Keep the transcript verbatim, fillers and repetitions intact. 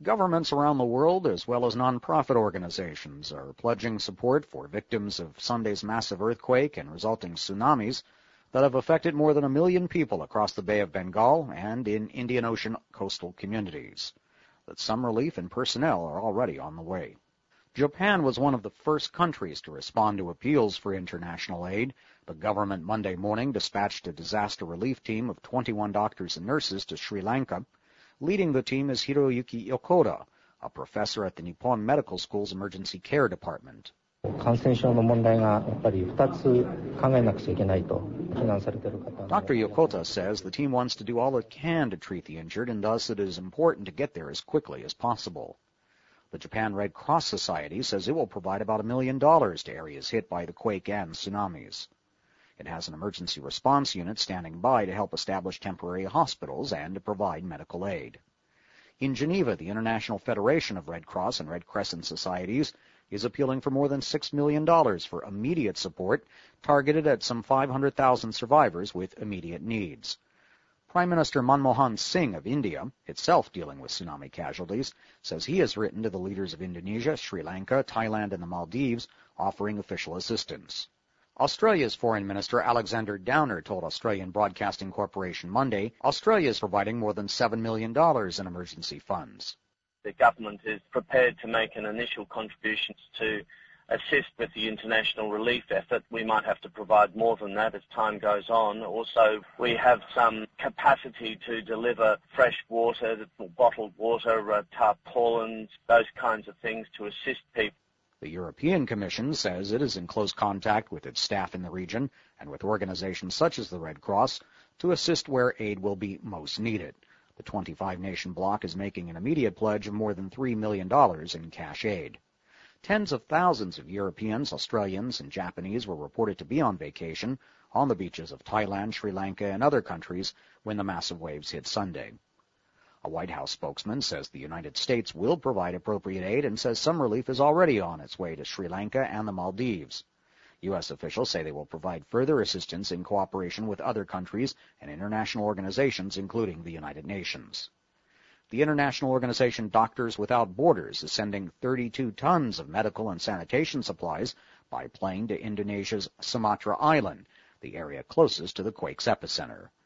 Governments around the world, as well as nonprofit organizations, are pledging support for victims of Sunday's massive earthquake and resulting tsunamis that have affected more than a million people across the Bay of Bengal and in Indian Ocean coastal communities. That some relief and personnel are already on the way. Japan was one of the first countries to respond to appeals for international aid. The government Monday morning dispatched a disaster relief team of twenty-one doctors and nurses to Sri Lanka. Leading the team is Hiroyuki Yokota, a professor at the Nippon Medical School's Emergency Care Department. Doctor Yokota says the team wants to do all it can to treat the injured, and thus it is important to get there as quickly as possible. The Japan Red Cross Society says it will provide about a million dollars to areas hit by the quake and tsunamis. It has an emergency response unit standing by to help establish temporary hospitals and to provide medical aid. In Geneva, the International Federation of Red Cross and Red Crescent Societies is appealing for more than six million dollars for immediate support targeted at some five hundred thousand survivors with immediate needs. Prime Minister Manmohan Singh of India, itself dealing with tsunami casualties, says he has written to the leaders of Indonesia, Sri Lanka, Thailand, and the Maldives, offering official assistance. Australia's Foreign Minister Alexander Downer told Australian Broadcasting Corporation Monday Australia is providing more than seven million dollars in emergency funds. The government is prepared to make an initial contribution to assist with the international relief effort. We might have to provide more than that as time goes on. Also, we have some capacity to deliver fresh water, bottled water, uh, tarpaulins, those kinds of things to assist people. The European Commission says it is in close contact with its staff in the region and with organizations such as the Red Cross to assist where aid will be most needed. The twenty-five nation bloc is making an immediate pledge of more than three million dollars in cash aid. Tens of thousands of Europeans, Australians, and Japanese were reported to be on vacation on the beaches of Thailand, Sri Lanka, and other countries when the massive waves hit Sunday. A White House spokesman says the United States will provide appropriate aid and says some relief is already on its way to Sri Lanka and the Maldives. U S officials say they will provide further assistance in cooperation with other countries and international organizations, including the United Nations. The international organization Doctors Without Borders is sending thirty-two tons of medical and sanitation supplies by plane to Indonesia's Sumatra Island, the area closest to the quake's epicenter.